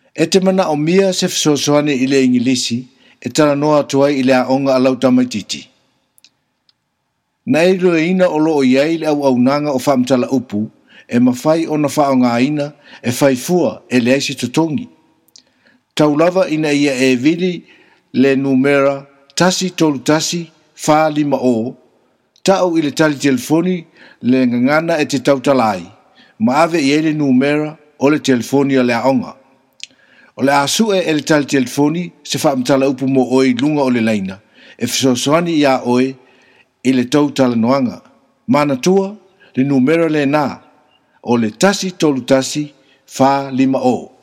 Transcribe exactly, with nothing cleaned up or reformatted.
E te mana o mia se fisosoane i le ingilisi, e tala noa tuai i le aonga a lauta maititi. Na e lo ina o lo iai le au au nanga o whamtala upu, e mawhai o na whao ngā ina, e whai fua e le aisi tutongi. Tau lava ina ia e vili le numera tasi tolu tasi wha lima o, tau i le tali telefoni le ngangana e te tautalai, ma ave i e le numera o le telefoni a le aonga. O le asue e le tali telefoni se whamtala upu mo oi lunga o le laina, e fisosoani ia oe i le tau tala noanga. Mana tua, le numera le nā, o le tasi tolu tasi wha lima o.